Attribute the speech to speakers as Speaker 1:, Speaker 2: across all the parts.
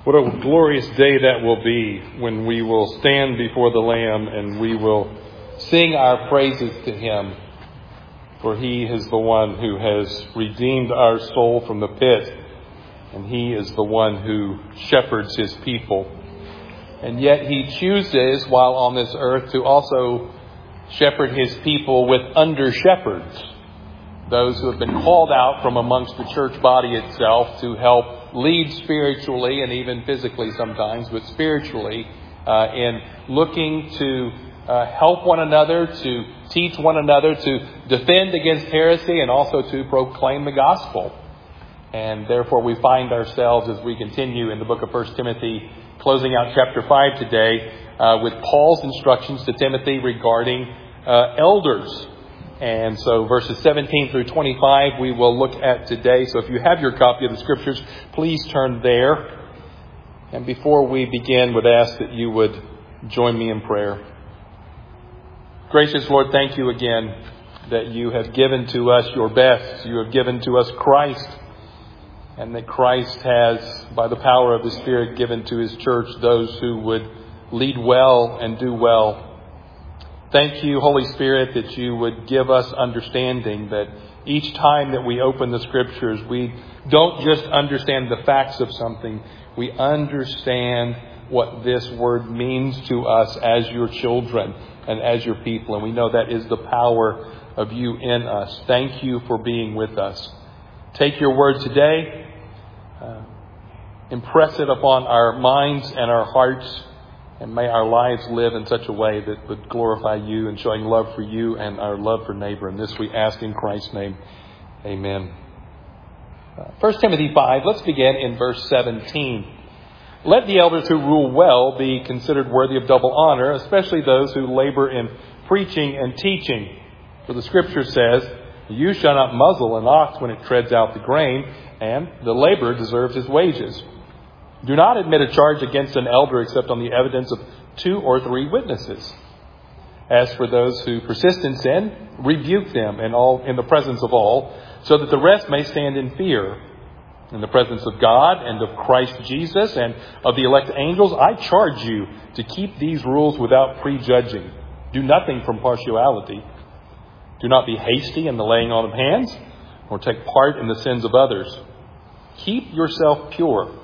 Speaker 1: What a glorious day that will be when we will stand before the Lamb and we will sing our praises to Him. For He is the one who has redeemed our soul from the pit. And He is the one who shepherds His people. And yet He chooses, while on this earth, to also shepherd His people with under-shepherds. Those who have been called out from amongst the church body itself to help lead spiritually and even physically sometimes, but spiritually in looking to help one another, to teach one another, to defend against heresy, and also to proclaim the gospel. And therefore we find ourselves, as we continue in the book of 1 Timothy, closing out chapter 5 today, with Paul's instructions to Timothy regarding elders. And so verses 17 through 25 we will look at today. So if you have your copy of the Scriptures, please turn there. And before we begin, would ask that you would join me in prayer. Gracious Lord, thank you again that you have given to us your best. You have given to us Christ. And that Christ has, by the power of the Spirit, given to His church those who would lead well and do well. Thank you, Holy Spirit, that you would give us understanding, that each time that we open the Scriptures, we don't just understand the facts of something. We understand what this word means to us as your children and as your people. And we know that is the power of you in us. Thank you for being with us. Take your word today. Impress it upon our minds and our hearts. And may our lives live in such a way that would glorify you and showing love for you and our love for neighbor. And this we ask in Christ's name. Amen. 1 Timothy 5, let's begin in verse 17. Let the elders who rule well be considered worthy of double honor, especially those who labor in preaching and teaching. For the Scripture says, you shall not muzzle an ox when it treads out the grain, and the laborer deserves his wages. Do not admit a charge against an elder except on the evidence of 2 or 3 witnesses. As for those who persist in sin, rebuke them in the presence of all, so that the rest may stand in fear. In the presence of God and of Christ Jesus and of the elect angels, I charge you to keep these rules without prejudging. Do nothing from partiality. Do not be hasty in the laying on of hands, or take part in the sins of others. Keep yourself pure.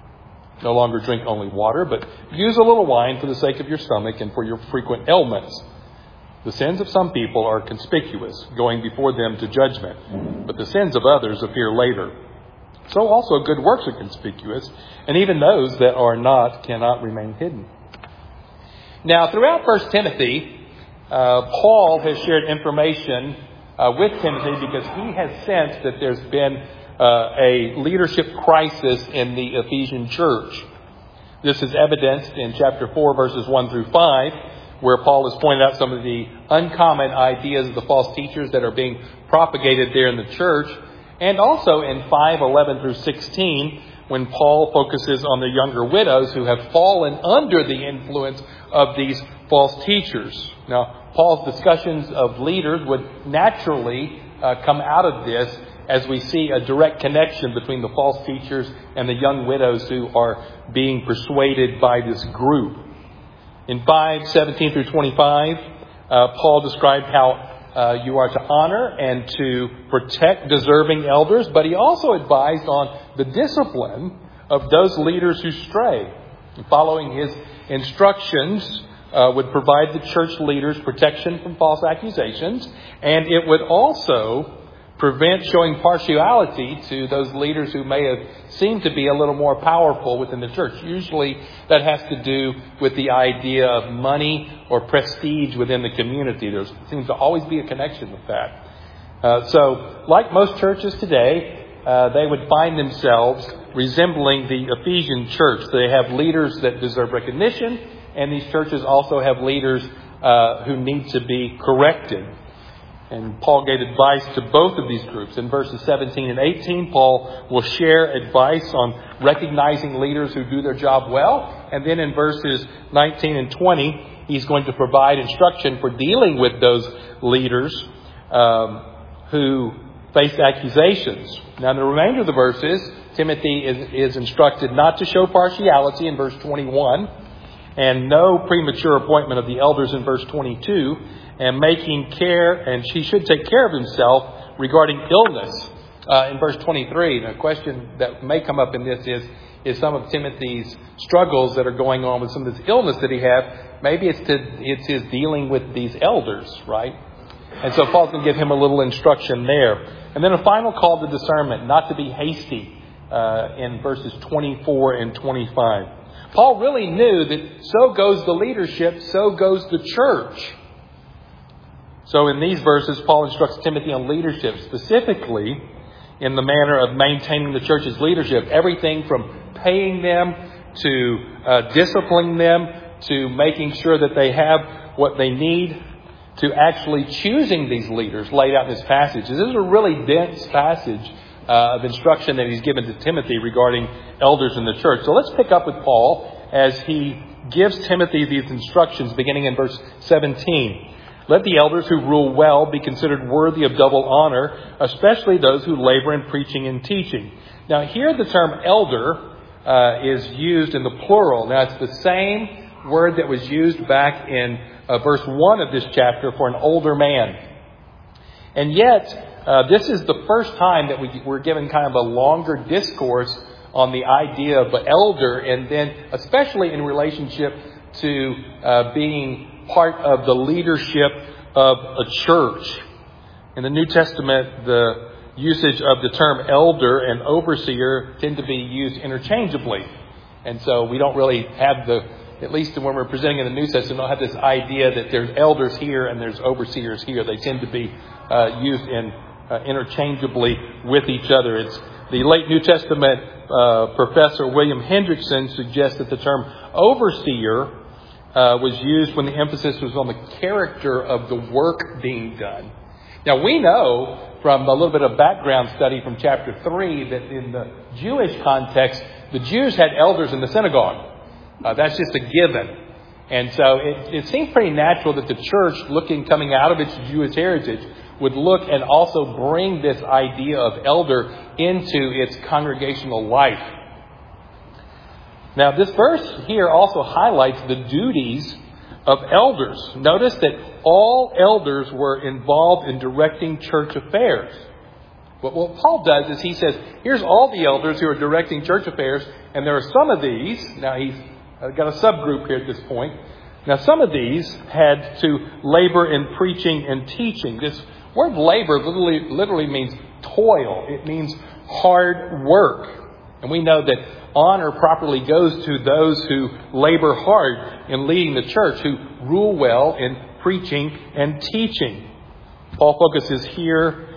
Speaker 1: No longer drink only water, but use a little wine for the sake of your stomach and for your frequent ailments. The sins of some people are conspicuous, going before them to judgment, but the sins of others appear later. So also good works are conspicuous, and even those that are not cannot remain hidden. Now, throughout 1 Timothy, Paul has shared information with Timothy because he has sensed that there's been a leadership crisis in the Ephesian church. This is evidenced in chapter 4, verses 1 through 5, where Paul has pointed out some of the uncommon ideas of the false teachers that are being propagated there in the church. And also in 5:11 through 16, when Paul focuses on the younger widows who have fallen under the influence of these false teachers. Now, Paul's discussions of leaders would naturally come out of this, as we see a direct connection between the false teachers and the young widows who are being persuaded by this group. In 5:17 through 25, Paul described how you are to honor and to protect deserving elders, but he also advised on the discipline of those leaders who stray. Following his instructions would provide the church leaders protection from false accusations, and it would also prevent showing partiality to those leaders who may have seemed to be a little more powerful within the church. Usually that has to do with the idea of money or prestige within the community. There seems to always be a connection with that. So like most churches today, they would find themselves resembling the Ephesian church. They have leaders that deserve recognition, and these churches also have leaders who need to be corrected. And Paul gave advice to both of these groups. In verses 17 and 18, Paul will share advice on recognizing leaders who do their job well. And then in verses 19 and 20, he's going to provide instruction for dealing with those leaders who face accusations. Now, in the remainder of the verses, Timothy is instructed not to show partiality in verse 21, and no premature appointment of the elders in verse 22, and he should take care of himself regarding illness in verse 23. Now, a question that may come up in this is some of Timothy's struggles that are going on with some of this illness that he had. Maybe it's his dealing with these elders, right? And so Paul's going to give him a little instruction there. And then a final call to discernment, not to be hasty in verses 24 and 25. Paul really knew that so goes the leadership, so goes the church. So in these verses, Paul instructs Timothy on leadership, specifically in the manner of maintaining the church's leadership. Everything from paying them to disciplining them to making sure that they have what they need to actually choosing these leaders laid out in this passage. This is a really dense passage of instruction that he's given to Timothy regarding elders in the church. So let's pick up with Paul as he gives Timothy these instructions beginning in verse 17. Let the elders who rule well be considered worthy of double honor, especially those who labor in preaching and teaching. Now here the term elder is used in the plural. Now it's the same word that was used back in verse 1 of this chapter for an older man. And yet, this is the first time that we're given kind of a longer discourse on the idea of an elder, and then especially in relationship to being part of the leadership of a church. In the New Testament, the usage of the term elder and overseer tend to be used interchangeably. And so we don't really have at least when we're presenting in the New Testament, we don't have this idea that there's elders here and there's overseers here. They tend to be used interchangeably with each other. It's the late New Testament professor William Hendrickson suggests that the term overseer was used when the emphasis was on the character of the work being done. Now we know from a little bit of background study from chapter 3 that in the Jewish context, the Jews had elders in the synagogue. That's just a given. And so it seems pretty natural that the church, coming out of its Jewish heritage, would look and also bring this idea of elder into its congregational life. Now, this verse here also highlights the duties of elders. Notice that all elders were involved in directing church affairs. But what Paul does is he says, here's all the elders who are directing church affairs, and there are some of these. Now, he's got a subgroup here at this point. Now, some of these had to labor in preaching and teaching. This word labor literally means toil. It means hard work. And we know that honor properly goes to those who labor hard in leading the church, who rule well in preaching and teaching. Paul focuses here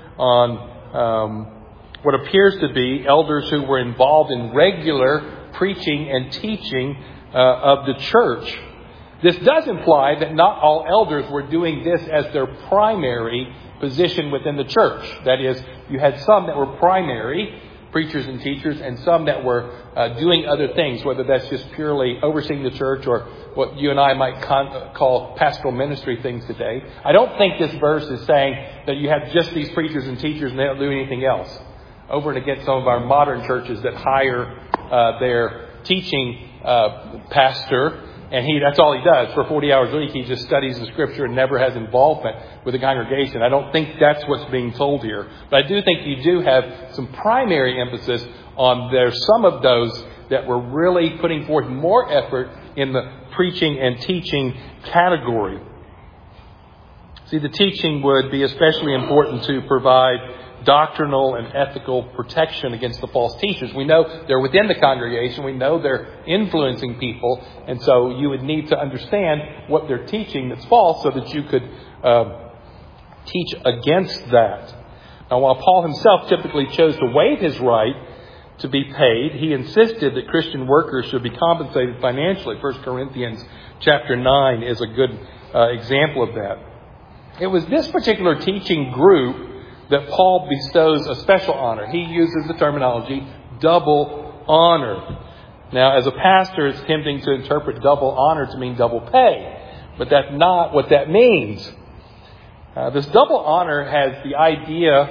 Speaker 1: on what appears to be elders who were involved in regular preaching and teaching of the church. This does imply that not all elders were doing this as their primary position within the church. That is, you had some that were primary preachers and teachers, and some that were doing other things, whether that's just purely overseeing the church or what you and I might call pastoral ministry things today. I don't think this verse is saying that you have just these preachers and teachers and they don't do anything else. Over and against some of our modern churches that hire their teaching pastor, and that's all he does. For 40 hours a week, he just studies the Scripture and never has involvement with the congregation. I don't think that's what's being told here. But I do think you do have some primary emphasis on there's some of those that were really putting forth more effort in the preaching and teaching category. See, the teaching would be especially important to provide doctrinal and ethical protection against the false teachers. We know they're within the congregation. We know they're influencing people. And so you would need to understand what they're teaching that's false so that you could teach against that. Now, while Paul himself typically chose to waive his right to be paid, he insisted that Christian workers should be compensated financially. 1 Corinthians chapter 9 is a good example of that. It was this particular teaching group that Paul bestows a special honor. He uses the terminology double honor. Now, as a pastor, it's tempting to interpret double honor to mean double pay. But that's not what that means. This double honor has the idea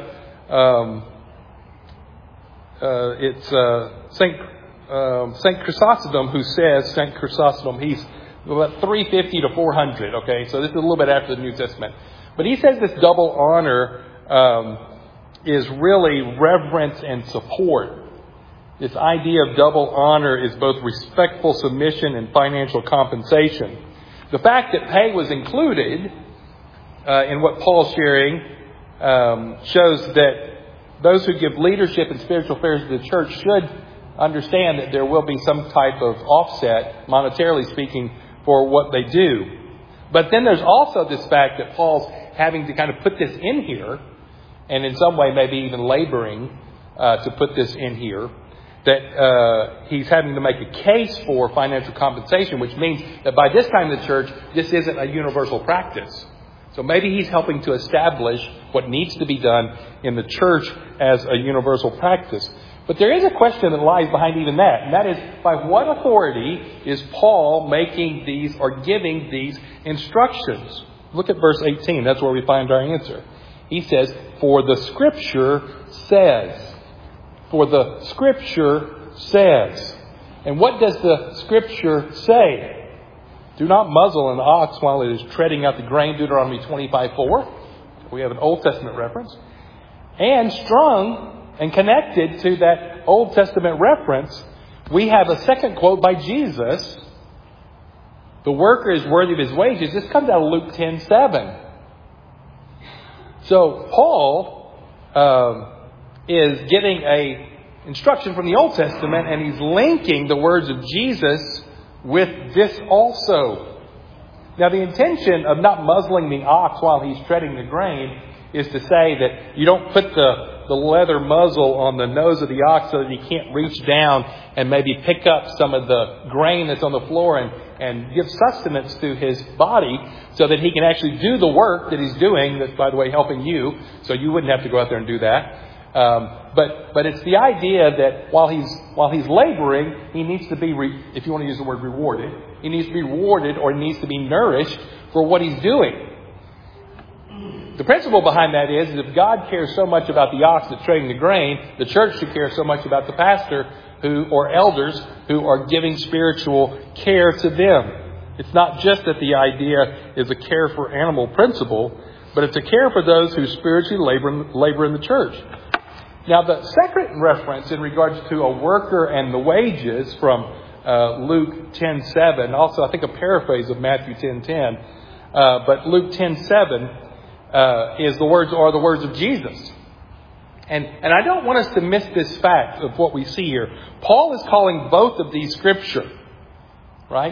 Speaker 1: it's Saint Chrysostom who says, Saint Chrysostom, he's about 350 to 400, okay? So this is a little bit after the New Testament. But he says this double honor is really reverence and support. This idea of double honor is both respectful submission and financial compensation. The fact that pay was included in what Paul's sharing shows that those who give leadership in spiritual affairs to the church should understand that there will be some type of offset, monetarily speaking, for what they do. But then there's also this fact that Paul's having to kind of put this in here, and in some way maybe even laboring to put this in here, that he's having to make a case for financial compensation, which means that by this time in the church, this isn't a universal practice. So maybe he's helping to establish what needs to be done in the church as a universal practice. But there is a question that lies behind even that, and that is, by what authority is Paul making these or giving these instructions? Look at verse 18. That's where we find our answer. He says, "For the Scripture says." For the Scripture says. And what does the Scripture say? "Do not muzzle an ox while it is treading out the grain," Deuteronomy 25:4. We have an Old Testament reference. And strung and connected to that Old Testament reference, we have a second quote by Jesus. "The worker is worthy of his wages." This comes out of Luke 10:7. So Paul is getting a instruction from the Old Testament, and he's linking the words of Jesus with this also. Now, the intention of not muzzling the ox while he's treading the grain is to say that you don't put the leather muzzle on the nose of the ox so that he can't reach down and maybe pick up some of the grain that's on the floor and give sustenance to his body so that he can actually do the work that he's doing, that's, by the way, helping you, so you wouldn't have to go out there and do that. But it's the idea that while he's laboring, he needs to be, if you want to use the word rewarded, he needs to be rewarded or he needs to be nourished for what he's doing. The principle behind that is if God cares so much about the ox that's treading the grain, the church should care so much about the pastor or elders who are giving spiritual care to them. It's not just that the idea is a care for animal principle, but it's a care for those who spiritually labor in the church. Now, the second reference in regards to a worker and the wages from Luke 10:7, also I think a paraphrase of Matthew 10:10, but Luke 10:7 are the words of Jesus. And I don't want us to miss this fact of what we see here. Paul is calling both of these Scripture, right?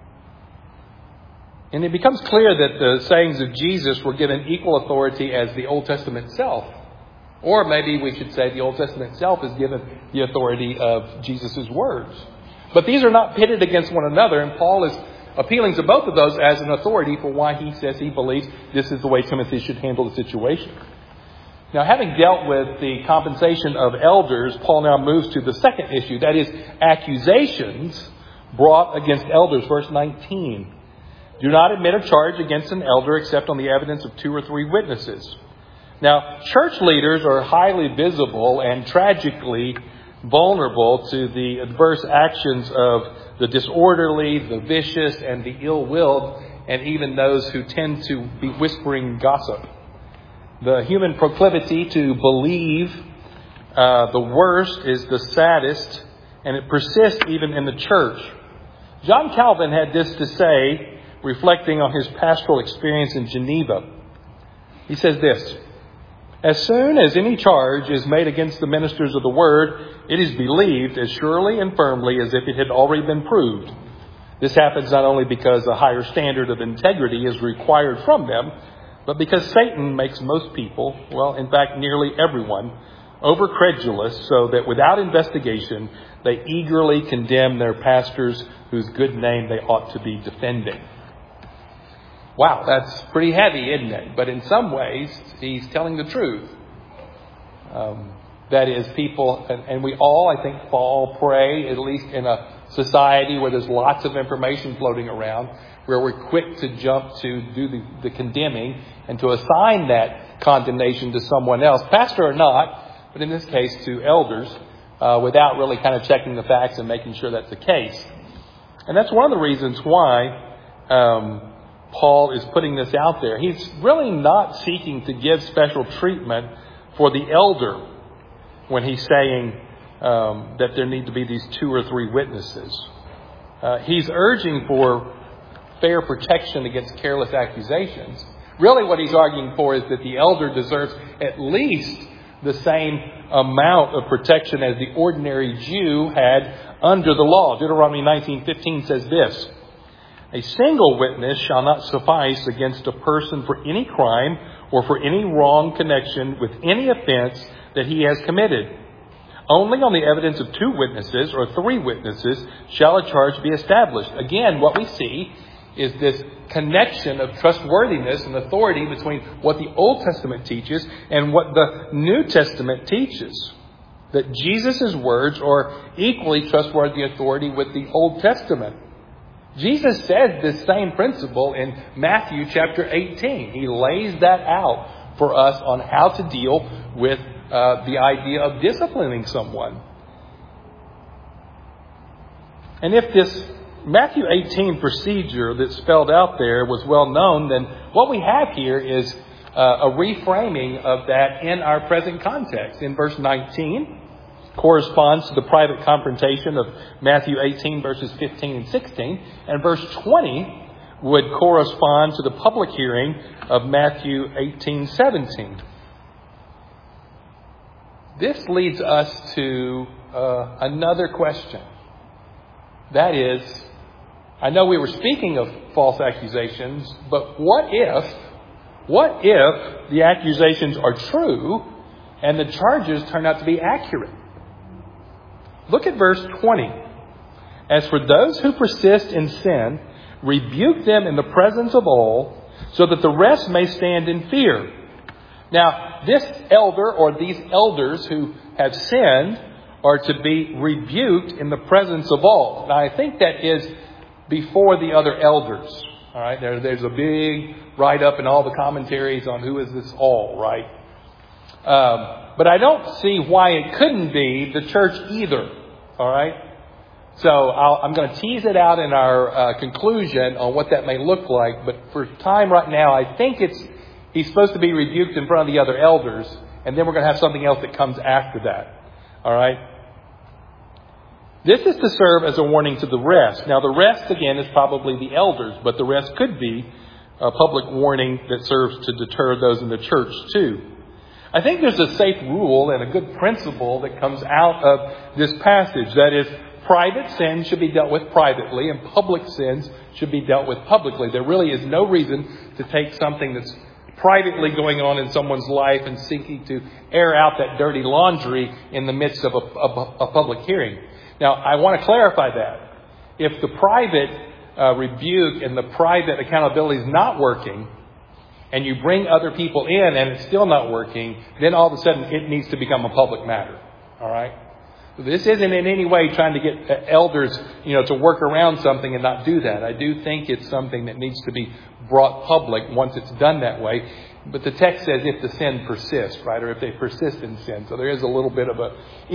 Speaker 1: And it becomes clear that the sayings of Jesus were given equal authority as the Old Testament itself. Or maybe we should say the Old Testament itself is given the authority of Jesus' words. But these are not pitted against one another, and Paul is appealing to both of those as an authority for why he says he believes this is the way Timothy should handle the situation. Now, having dealt with the compensation of elders, Paul now moves to the second issue, that is accusations brought against elders. Verse 19. "Do not admit a charge against an elder except on the evidence of 2 or 3 witnesses." Now, church leaders are highly visible and tragically vulnerable to the adverse actions of the disorderly, the vicious, and the ill-willed, and even those who tend to be whispering gossip. The human proclivity to believe the worst is the saddest, and it persists even in the church. John Calvin had this to say, reflecting on his pastoral experience in Geneva. He says this: "As soon as any charge is made against the ministers of the word, it is believed as surely and firmly as if it had already been proved. This happens not only because a higher standard of integrity is required from them, but because Satan makes most people, well, in fact, nearly everyone, overcredulous, so that without investigation, they eagerly condemn their pastors whose good name they ought to be defending." Wow, that's pretty heavy, isn't it? But in some ways, he's telling the truth. That is, people, and we all, I think, fall prey, at least in a society where there's lots of information floating around, where we're quick to jump to do the condemning and to assign that condemnation to someone else, pastor or not, but in this case to elders, without really kind of checking the facts and making sure that's the case. And that's one of the reasons why Paul is putting this out there. He's really not seeking to give special treatment for the elder when he's saying that there need to be these 2 or 3 witnesses. He's urging for fair protection against careless accusations. Really what he's arguing for is that the elder deserves at least the same amount of protection as the ordinary Jew had under the law. Deuteronomy 19:15 says this: "A single witness shall not suffice against a person for any crime or for any wrong connection with any offense that he has committed. Only on the evidence of 2 witnesses or 3 witnesses shall a charge be established." Again, what we see is this connection of trustworthiness and authority between what the Old Testament teaches and what the New Testament teaches. That Jesus' words are equally trustworthy authority with the Old Testament. Jesus said this same principle in Matthew chapter 18. He lays that out for us on how to deal with the idea of disciplining someone. And if this Matthew 18 procedure that's spelled out there was well known, then what we have here is a reframing of that in our present context. In verse 19 corresponds to the private confrontation of Matthew 18 verses 15 and 16. And verse 20 would correspond to the public hearing of Matthew 18:17. This leads us to another question. That is, I know we were speaking of false accusations, but what if the accusations are true and the charges turn out to be accurate? Look at verse 20. "As for those who persist in sin, rebuke them in the presence of all, so that the rest may stand in fear." Now, this elder or these elders who have sinned are to be rebuked in the presence of all. Now, I think that is before the other elders. All right, there's a big write-up in all the commentaries on who is this all, right? But I don't see why it couldn't be the church either. All right, so I'm going to tease it out in our conclusion on what that may look like. But for time right now, I think he's supposed to be rebuked in front of the other elders, and then we're going to have something else that comes after that. All right. This is to serve as a warning to the rest. Now, the rest, again, is probably the elders, but the rest could be a public warning that serves to deter those in the church, too. I think there's a safe rule and a good principle that comes out of this passage. That is, private sins should be dealt with privately, and public sins should be dealt with publicly. There really is no reason to take something that's privately going on in someone's life and seeking to air out that dirty laundry in the midst of a public hearing. Now, I want to clarify that. If the private rebuke and the private accountability is not working, and you bring other people in and it's still not working, then all of a sudden it needs to become a public matter. All right? This isn't in any way trying to get elders, to work around something and not do that. I do think it's something that needs to be brought public once it's done that way. But the text says if the sin persists, right? Or if they persist in sin. So there is a little bit of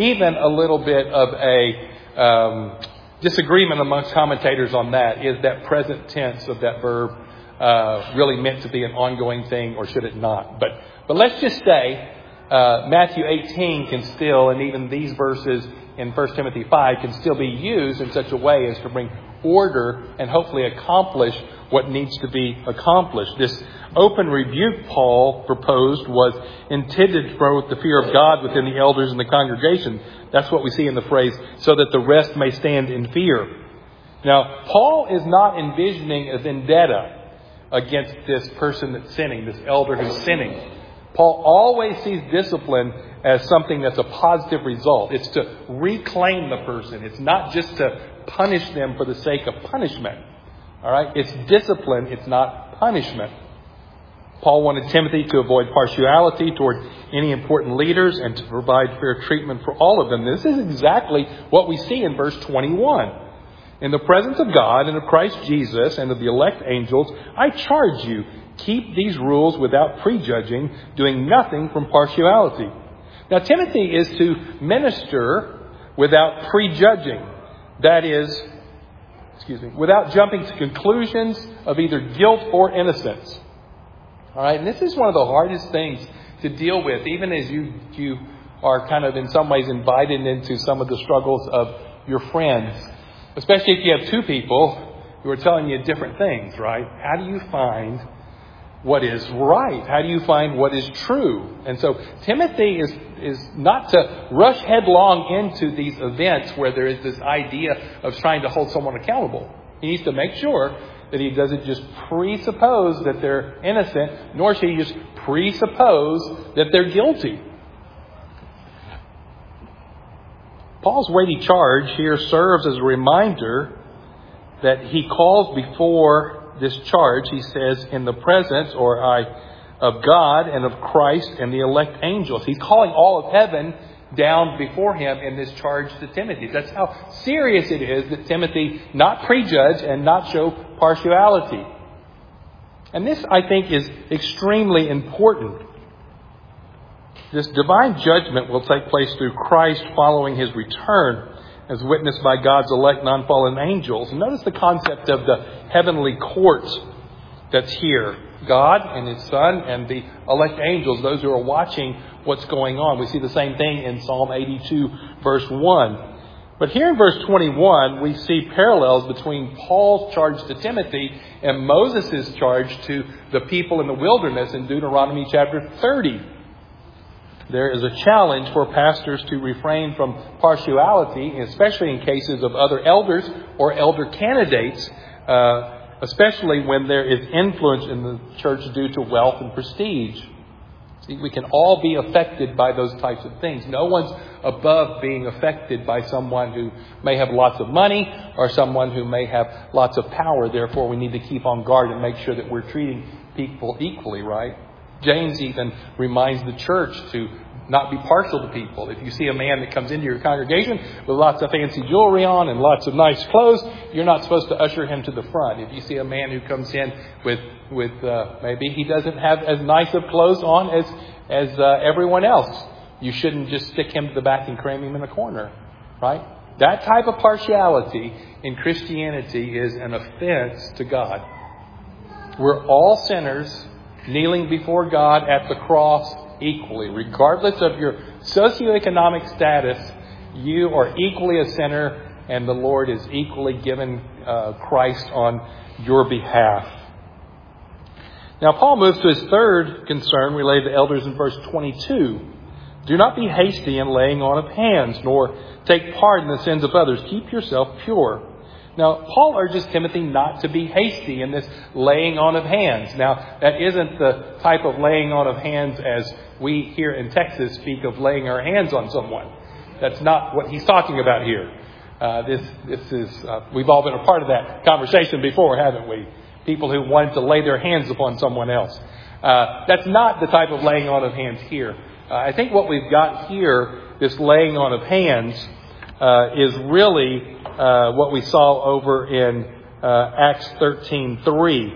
Speaker 1: a disagreement amongst commentators on that. Is that present tense of that verb really meant to be an ongoing thing, or should it not? But let's just say Matthew 18 can still, and even these verses in 1 Timothy 5 can still be used in such a way as to bring order and hopefully accomplish what needs to be accomplished. This open rebuke Paul proposed was intended to promote the fear of God within the elders and the congregation. That's what we see in the phrase, so that the rest may stand in fear. Now, Paul is not envisioning a vendetta against this person that's sinning, this elder who's sinning. Paul always sees discipline as something that's a positive result. It's to reclaim the person. It's not just to punish them for the sake of punishment. All right? It's discipline. It's not punishment. Paul wanted Timothy to avoid partiality toward any important leaders and to provide fair treatment for all of them. This is exactly what we see in verse 21. In the presence of God and of Christ Jesus and of the elect angels, I charge you, keep these rules without prejudging, doing nothing from partiality. Now, Timothy is to minister without prejudging. That is, without jumping to conclusions of either guilt or innocence. All right, and this is one of the hardest things to deal with, even as you are kind of in some ways invited into some of the struggles of your friends. Especially if you have two people who are telling you different things, right? How do you find what is right? How do you find what is true? And so Timothy is not to rush headlong into these events where there is this idea of trying to hold someone accountable. He needs to make sure that he doesn't just presuppose that they're innocent, nor should he just presuppose that they're guilty. Paul's weighty charge here serves as a reminder that he calls before this charge, he says, in the presence of God and of Christ and the elect angels. He's calling all of heaven down before him in this charge to Timothy. That's how serious it is that Timothy not prejudge and not show partiality. And this, I think, is extremely important. This divine judgment will take place through Christ following his return, as witnessed by God's elect non-fallen angels. And notice the concept of the heavenly court that's here. God and his Son and the elect angels, those who are watching what's going on. We see the same thing in Psalm 82, verse 1. But here in verse 21, we see parallels between Paul's charge to Timothy and Moses' charge to the people in the wilderness in Deuteronomy chapter 30. There is a challenge for pastors to refrain from partiality, especially in cases of other elders or elder candidates, especially when there is influence in the church due to wealth and prestige. See, we can all be affected by those types of things. No one's above being affected by someone who may have lots of money or someone who may have lots of power. Therefore, we need to keep on guard and make sure that we're treating people equally, right? James even reminds the church to not be partial to people. If you see a man that comes into your congregation with lots of fancy jewelry on and lots of nice clothes, you're not supposed to usher him to the front. If you see a man who comes in with maybe he doesn't have as nice of clothes on as everyone else, you shouldn't just stick him to the back and cram him in a corner, right? That type of partiality in Christianity is an offense to God. We're all sinners, kneeling before God at the cross equally. Regardless of your socioeconomic status, you are equally a sinner, and the Lord is equally given Christ on your behalf. Now, Paul moves to his third concern related to elders in verse 22. Do not be hasty in laying on of hands, nor take part in the sins of others. Keep yourself pure. Now, Paul urges Timothy not to be hasty in this laying on of hands. Now, that isn't the type of laying on of hands as we here in Texas speak of laying our hands on someone. That's not what he's talking about here. This is we've all been a part of that conversation before, haven't we? People who wanted to lay their hands upon someone else. That's not the type of laying on of hands here. I think what we've got here, this laying on of hands, is really what we saw over in Acts 13:3.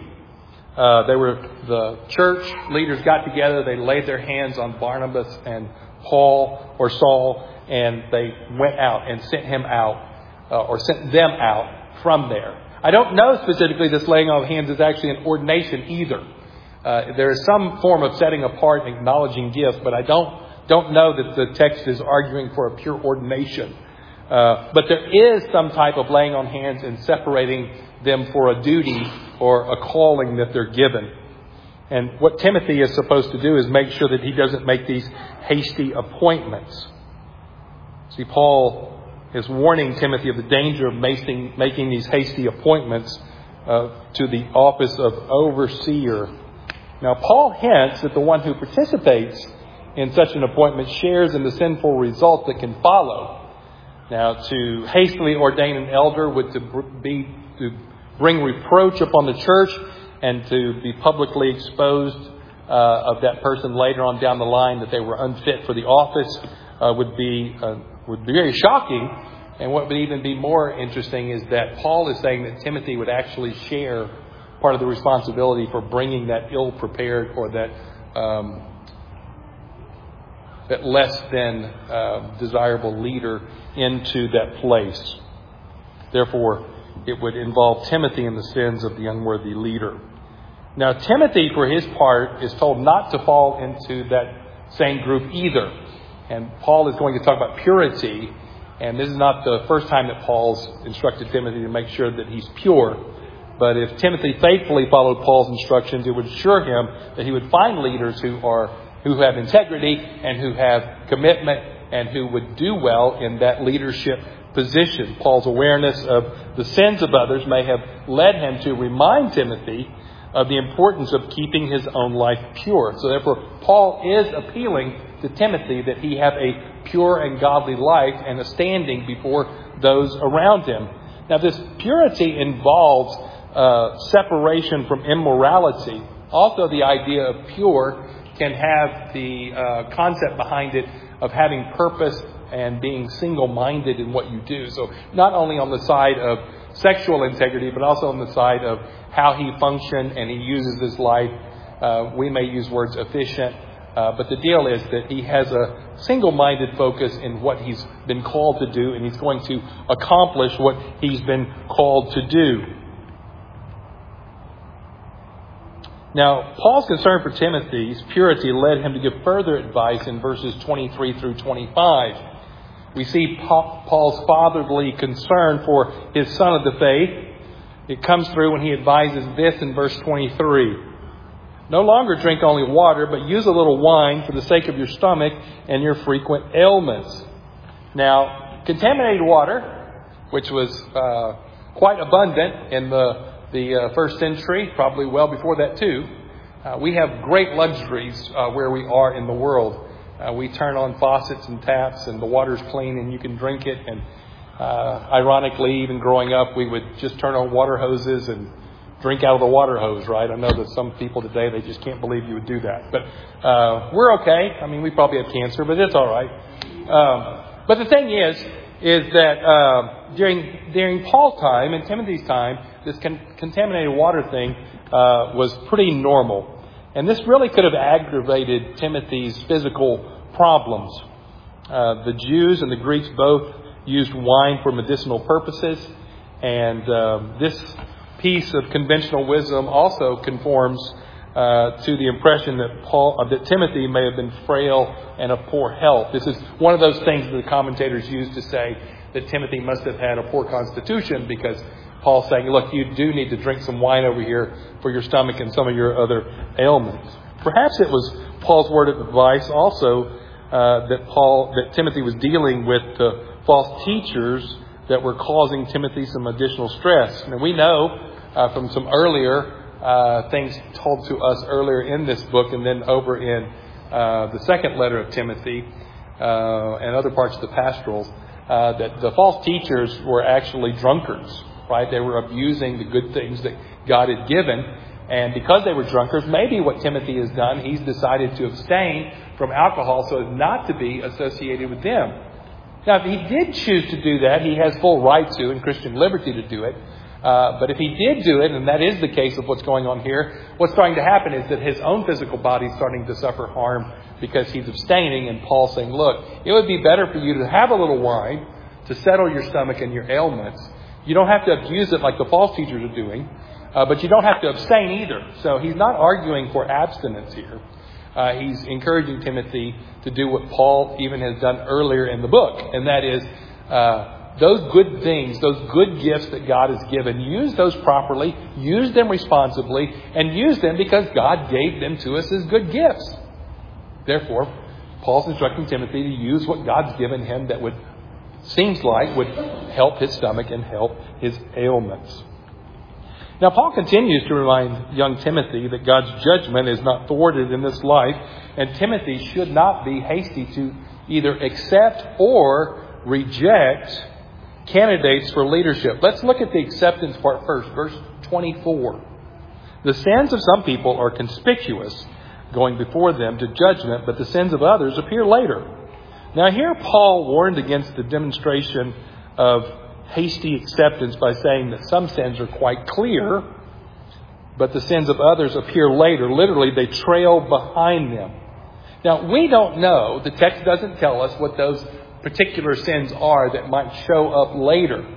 Speaker 1: The church leaders got together. They laid their hands on Barnabas and Paul or Saul, and they went out and sent him out or sent them out from there. I don't know specifically this laying on of hands is actually an ordination either. There is some form of setting apart and acknowledging gifts, but I don't know that the text is arguing for a pure ordination. But there is some type of laying on hands and separating them for a duty or a calling that they're given. And what Timothy is supposed to do is make sure that he doesn't make these hasty appointments. See, Paul is warning Timothy of the danger of making these hasty appointments to the office of overseer. Now, Paul hints that the one who participates in such an appointment shares in the sinful result that can follow. Now, to hastily ordain an elder would to bring reproach upon the church and to be publicly exposed of that person later on down the line that they were unfit for the office would be very shocking And what would even be more interesting is that Paul is saying that Timothy would actually share part of the responsibility for bringing that ill-prepared or that less than desirable leader into that place. Therefore, it would involve Timothy in the sins of the unworthy leader. Now, Timothy, for his part, is told not to fall into that same group either. And Paul is going to talk about purity. And this is not the first time that Paul's instructed Timothy to make sure that he's pure. But if Timothy faithfully followed Paul's instructions, it would assure him that he would find leaders who have integrity and who have commitment and who would do well in that leadership position. Paul's awareness of the sins of others may have led him to remind Timothy of the importance of keeping his own life pure. So therefore, Paul is appealing to Timothy that he have a pure and godly life and a standing before those around him. Now, this purity involves separation from immorality. Also, the idea of pure can have the concept behind it of having purpose and being single-minded in what you do. So not only on the side of sexual integrity, but also on the side of how he functioned and he uses his life. We may use words efficient, but the deal is that he has a single-minded focus in what he's been called to do, and he's going to accomplish what he's been called to do. Now, Paul's concern for Timothy's purity led him to give further advice in verses 23 through 25. We see Paul's fatherly concern for his son of the faith. It comes through when he advises this in verse 23. No longer drink only water, but use a little wine for the sake of your stomach and your frequent ailments. Now, contaminated water, which was quite abundant in the first century, probably well before that too. We have great luxuries where we are in the world. We turn on faucets and taps and the water's clean and you can drink it. And ironically, even growing up, we would just turn on water hoses and drink out of the water hose, right? I know that some people today, they just can't believe you would do that. But we're okay. I mean, we probably have cancer, but it's all right. But the thing is that during Paul's time and Timothy's time, this contaminated water thing was pretty normal. And this really could have aggravated Timothy's physical problems. The Jews and the Greeks both used wine for medicinal purposes. And this piece of conventional wisdom also conforms to the impression that Timothy may have been frail and of poor health. This is one of those things that the commentators use to say that Timothy must have had a poor constitution, because Paul's saying, look, you do need to drink some wine over here for your stomach and some of your other ailments. Perhaps it was Paul's word of advice also that Timothy was dealing with the false teachers that were causing Timothy some additional stress. And we know from some earlier things told to us earlier in this book and then over in the second letter of Timothy and other parts of the pastorals, that the false teachers were actually drunkards. Right? They were abusing the good things that God had given. And because they were drunkards, maybe what Timothy has done, he's decided to abstain from alcohol so as not to be associated with them. Now, if he did choose to do that, he has full right to and Christian liberty to do it. But if he did do it, and that is the case of what's going on here, what's starting to happen is that his own physical body is starting to suffer harm because he's abstaining. And Paul's saying, look, it would be better for you to have a little wine to settle your stomach and your ailments. You don't have to abuse it like the false teachers are doing, but you don't have to abstain either. So he's not arguing for abstinence here. He's encouraging Timothy to do what Paul even has done earlier in the book, and that is those good things, those good gifts that God has given, use those properly, use them responsibly, and use them because God gave them to us as good gifts. Therefore, Paul's instructing Timothy to use what God's given him that would help his stomach and help his ailments. Now, Paul continues to remind young Timothy that God's judgment is not thwarted in this life, and Timothy should not be hasty to either accept or reject candidates for leadership. Let's look at the acceptance part first, verse 24. The sins of some people are conspicuous, going before them to judgment, but the sins of others appear later. Now here Paul warned against the demonstration of hasty acceptance by saying that some sins are quite clear, but the sins of others appear later. Literally, they trail behind them. Now, we don't know. The text doesn't tell us what those particular sins are that might show up later.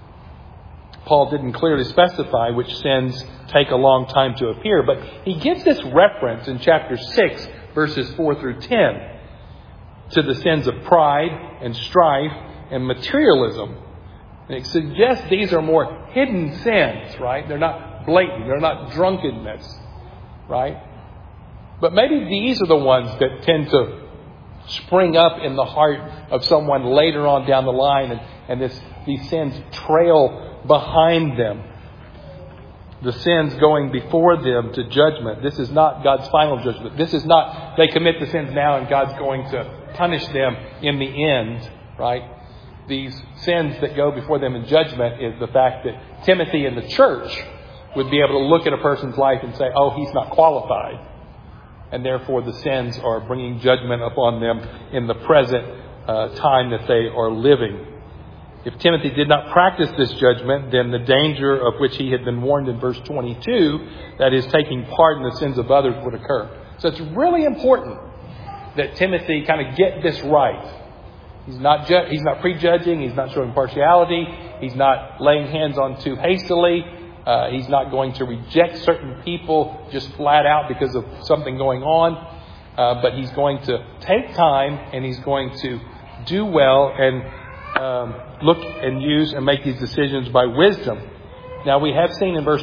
Speaker 1: Paul didn't clearly specify which sins take a long time to appear, but he gives this reference in chapter 6, verses 4 through 10, to the sins of pride and strife and materialism. And it suggests these are more hidden sins, right? They're not blatant. They're not drunkenness, right? But maybe these are the ones that tend to spring up in the heart of someone later on down the line, and these sins trail behind them. The sins going before them to judgment. This is not God's final judgment. This is not they commit the sins now and God's going to punish them in the end, right? These sins that go before them in judgment is the fact that Timothy and the church would be able to look at a person's life and say, oh, he's not qualified. And therefore the sins are bringing judgment upon them in the present time that they are living. If Timothy did not practice this judgment, then the danger of which he had been warned in verse 22, that is, taking part in the sins of others, would occur. So it's really important that Timothy kind of get this right. He's not prejudging. He's not showing partiality. He's not laying hands on too hastily. He's not going to reject certain people just flat out because of something going on. But he's going to take time, and he's going to do well and look and use and make these decisions by wisdom. Now, we have seen in verse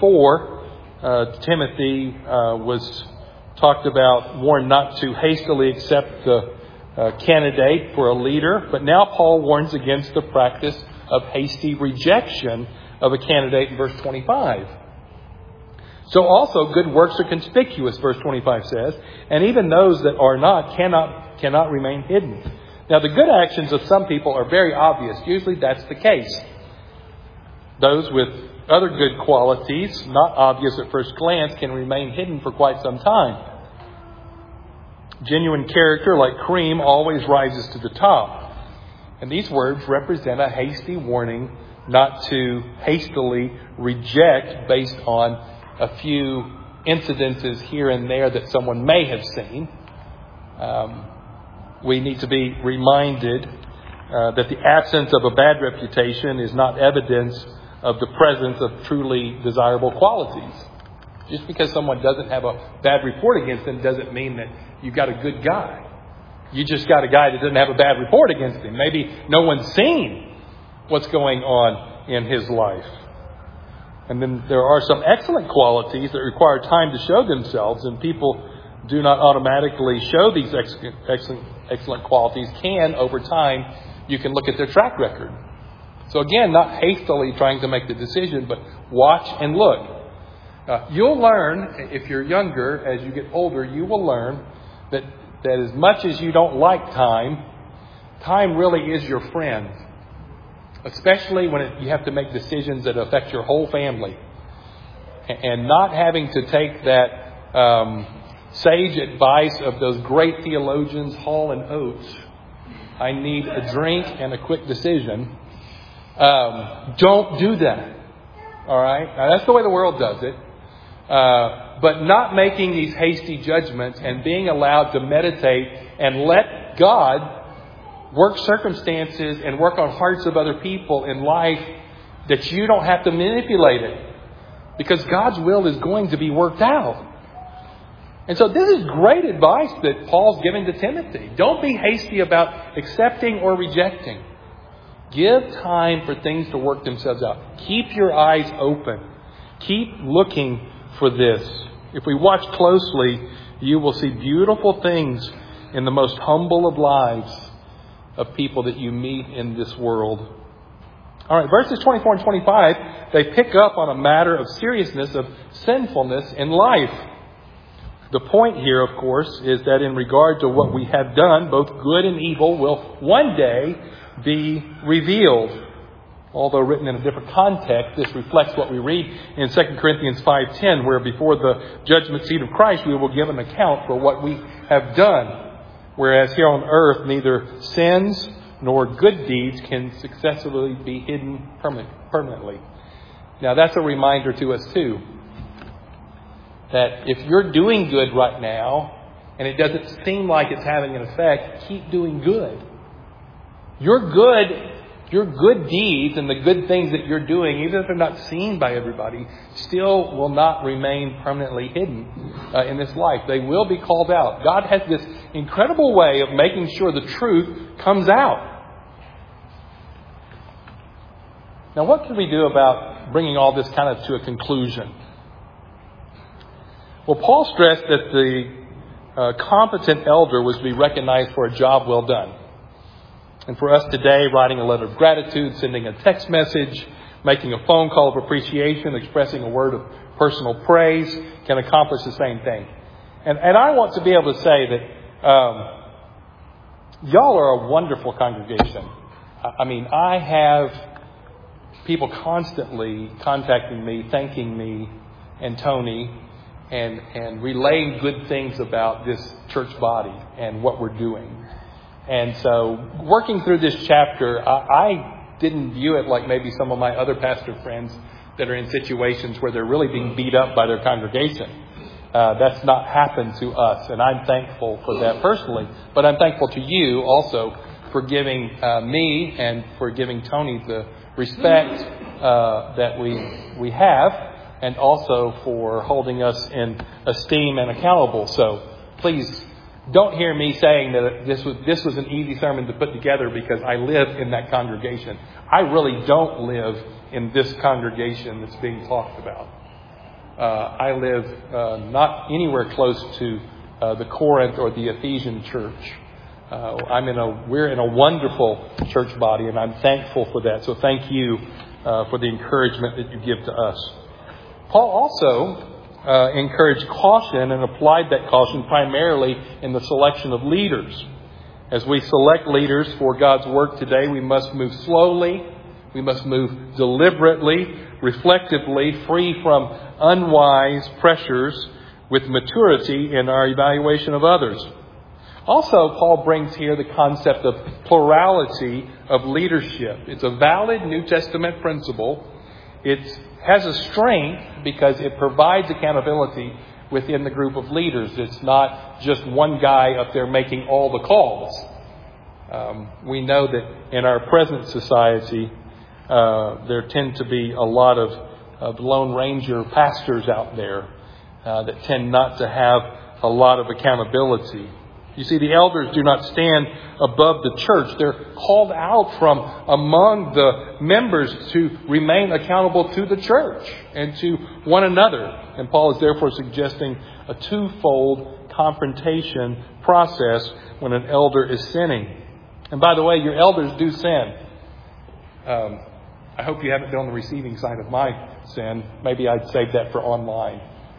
Speaker 1: 24, Timothy was talked about, warned not to hastily accept the candidate for a leader. But now Paul warns against the practice of hasty rejection of a candidate in verse 25. So also good works are conspicuous, verse 25 says, and even those that are not cannot remain hidden. Now, the good actions of some people are very obvious. Usually that's the case. Those with other good qualities, not obvious at first glance, can remain hidden for quite some time. Genuine character, like cream, always rises to the top. And these words represent a hasty warning not to hastily reject based on a few incidences here and there that someone may have seen. We need to be reminded that the absence of a bad reputation is not evidence of the presence of truly desirable qualities. Just because someone doesn't have a bad report against them doesn't mean that you've got a good guy. You just got a guy that doesn't have a bad report against him. Maybe no one's seen what's going on in his life. And then there are some excellent qualities that require time to show themselves, and people do not automatically show these excellent qualities. Over time, you can look at their track record. So again, not hastily trying to make the decision, but watch and look. You'll learn, if you're younger, as you get older, you will learn that as much as you don't like time really is your friend. Especially when you have to make decisions that affect your whole family. And not having to take that sage advice of those great theologians, Hall and Oates. I need a drink and a quick decision. Don't do that. All right? Now, that's the way the world does it. But not making these hasty judgments and being allowed to meditate and let God work circumstances and work on hearts of other people in life that you don't have to manipulate it. Because God's will is going to be worked out. And so this is great advice that Paul's giving to Timothy. Don't be hasty about accepting or rejecting. Give time for things to work themselves out. Keep your eyes open. Keep looking for this. If we watch closely, you will see beautiful things in the most humble of lives of people that you meet in this world. All right, verses 24 and 25, they pick up on a matter of seriousness of sinfulness in life. The point here, of course, is that in regard to what we have done, both good and evil will one day be revealed. Although written in a different context, this reflects what we read in 2 Corinthians 5:10, where before the judgment seat of Christ we will give an account for what we have done. Whereas here on earth, neither sins nor good deeds can successfully be hidden permanently. Now that's a reminder to us too, that if you're doing good right now and it doesn't seem like it's having an effect, keep doing good. Your good deeds and the good things that you're doing, even if they're not seen by everybody, still will not remain permanently hidden in this life. They will be called out. God has this incredible way of making sure the truth comes out. Now, what can we do about bringing all this kind of to a conclusion? Well, Paul stressed that the competent elder was to be recognized for a job well done. And for us today, writing a letter of gratitude, sending a text message, making a phone call of appreciation, expressing a word of personal praise can accomplish the same thing. And I want to be able to say that y'all are a wonderful congregation. I mean, I have people constantly contacting me, thanking me and Tony, and relaying good things about this church body and what we're doing. And so, working through this chapter, I didn't view it like maybe some of my other pastor friends that are in situations where they're really being beat up by their congregation. That's not happened to us, and I'm thankful for that personally. But I'm thankful to you also for giving me and for giving Tony the respect that we have, and also for holding us in esteem and accountable. So, please, don't hear me saying that this was an easy sermon to put together because I live in that congregation. I really don't live in this congregation that's being talked about. I live not anywhere close to the Corinth or the Ephesian church. We're in a wonderful church body, and I'm thankful for that. So thank you for the encouragement that you give to us. Paul also encouraged caution and applied that caution primarily in the selection of leaders. As we select leaders for God's work today, we must move slowly, we must move deliberately, reflectively, free from unwise pressures, with maturity in our evaluation of others. Also, Paul brings here the concept of plurality of leadership. It's a valid New Testament principle. It has a strength because it provides accountability within the group of leaders. It's not just one guy up there making all the calls. We know that in our present society, there tend to be a lot of Lone Ranger pastors out there that tend not to have a lot of accountability. You see, the elders do not stand above the church. They're called out from among the members to remain accountable to the church and to one another. And Paul is therefore suggesting a twofold confrontation process when an elder is sinning. And by the way, your elders do sin. I hope you haven't been on the receiving side of my sin. Maybe I'd save that for online.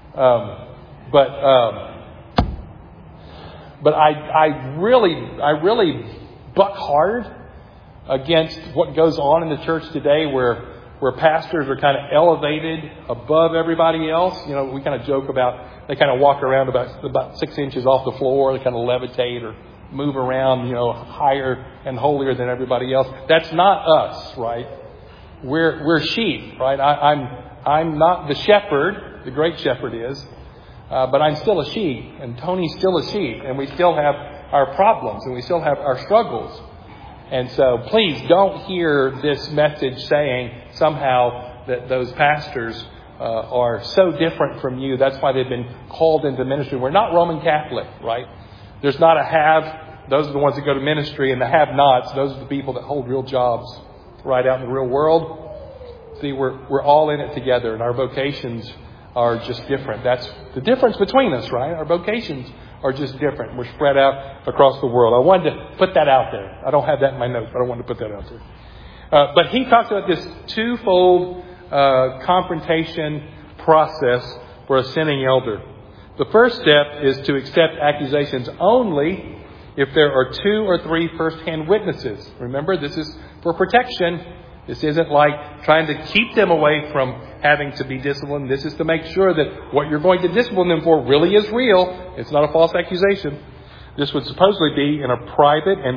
Speaker 1: But I really buck hard against what goes on in the church today where pastors are kind of elevated above everybody else. You know, we kind of joke about they kind of walk around about 6 inches off the floor. They kind of levitate or move around, higher and holier than everybody else. That's not us, right? We're sheep, right? I'm not the shepherd. The great shepherd is. But I'm still a sheep, and Tony's still a sheep, and we still have our problems, and we still have our struggles. And so please don't hear this message saying somehow that those pastors are so different from you. That's why they've been called into ministry. We're not Roman Catholic, right? There's not a have. Those are the ones that go to ministry, and the have-nots, those are the people that hold real jobs right out in the real world. See, we're all in it together, and our vocations are just different. That's the difference between us, right? Our vocations are just different. We're spread out across the world. I wanted to put that out there. I don't have that in my notes, but I wanted to put that out there. But he talks about this twofold confrontation process for a sinning elder. The first step is to accept accusations only if there are 2 or 3 first-hand witnesses. Remember, this is for protection. This isn't like trying to keep them away from having to be disciplined. This is to make sure that what you're going to discipline them for really is real. It's not a false accusation. This would supposedly be in a private and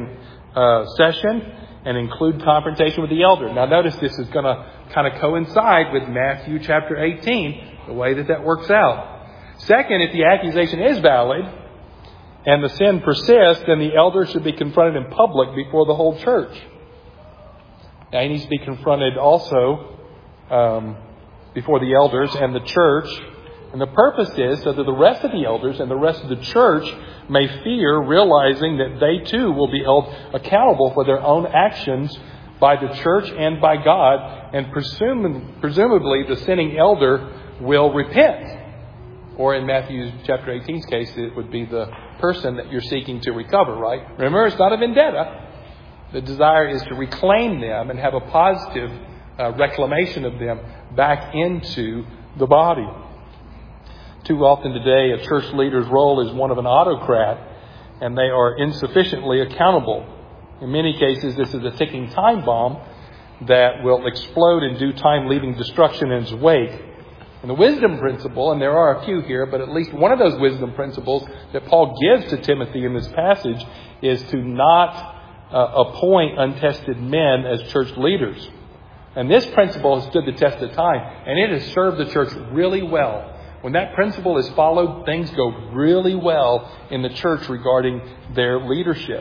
Speaker 1: session and include confrontation with the elder. Now notice this is going to kind of coincide with Matthew chapter 18, the way that works out. Second, if the accusation is valid and the sin persists, then the elder should be confronted in public before the whole church. Now he needs to be confronted also before the elders and the church. And the purpose is so that the rest of the elders and the rest of the church may fear, realizing that they too will be held accountable for their own actions by the church and by God. And presumably the sinning elder will repent. Or in Matthew chapter 18's case, it would be the person that you're seeking to recover, right? Remember, it's not a vendetta. The desire is to reclaim them and have a positive reclamation of them back into the body. Too often today, a church leader's role is one of an autocrat, and they are insufficiently accountable. In many cases, this is a ticking time bomb that will explode in due time, leaving destruction in its wake. And the wisdom principle, and there are a few here, but at least one of those wisdom principles that Paul gives to Timothy in this passage is to not appoint untested men as church leaders. And this principle has stood the test of time, and it has served the church really well. When that principle is followed, things go really well in the church regarding their leadership.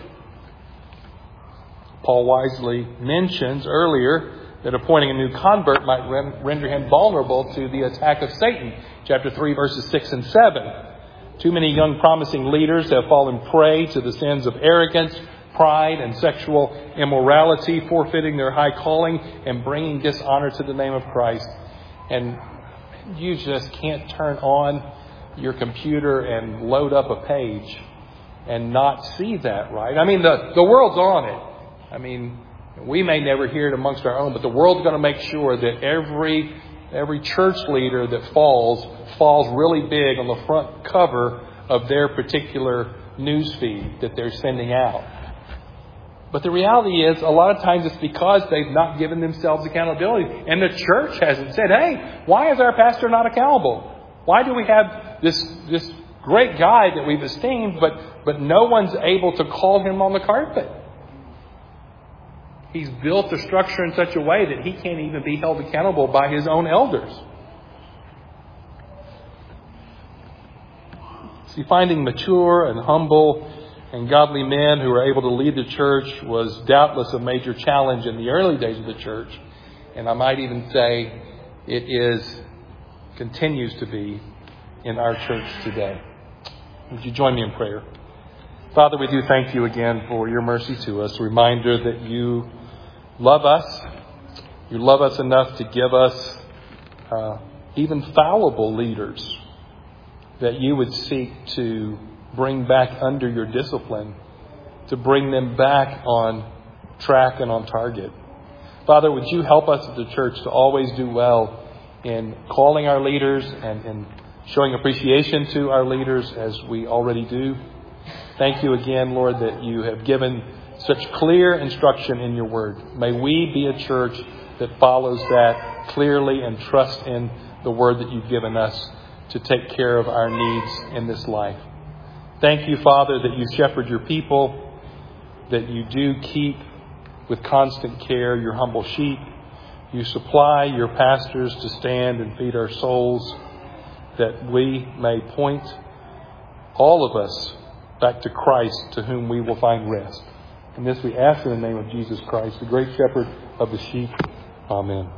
Speaker 1: Paul wisely mentions earlier that appointing a new convert might render him vulnerable to the attack of Satan. Chapter 3, verses 6 and 7. Too many young promising leaders have fallen prey to the sins of arrogance, pride, and sexual immorality, forfeiting their high calling and bringing dishonor to the name of Christ. And you just can't turn on your computer and load up a page and not see that, right? I mean, the world's on it. I mean, we may never hear it amongst our own, but the world's going to make sure that every church leader that falls really big on the front cover of their particular news feed that they're sending out. But the reality is, a lot of times it's because they've not given themselves accountability. And the church hasn't said, hey, why is our pastor not accountable? Why do we have this great guy that we've esteemed, but no one's able to call him on the carpet? He's built the structure in such a way that he can't even be held accountable by his own elders. See, finding mature and humble and godly men who are able to lead the church was doubtless a major challenge in the early days of the church. And I might even say it continues to be in our church today. Would you join me in prayer? Father, we do thank you again for your mercy to us. A reminder that you love us. You love us enough to give us even fallible leaders that you would seek to bring back under your discipline, to bring them back on track and on target. Father, would you help us as the church to always do well in calling our leaders and in showing appreciation to our leaders as we already do. Thank you again, Lord, that you have given such clear instruction in your word. May we be a church that follows that clearly and trust in the word that you've given us to take care of our needs in this life. Thank you, Father, that you shepherd your people, that you do keep with constant care your humble sheep. You supply your pastors to stand and feed our souls, that we may point all of us back to Christ, to whom we will find rest. And this we ask in the name of Jesus Christ, the great shepherd of the sheep. Amen.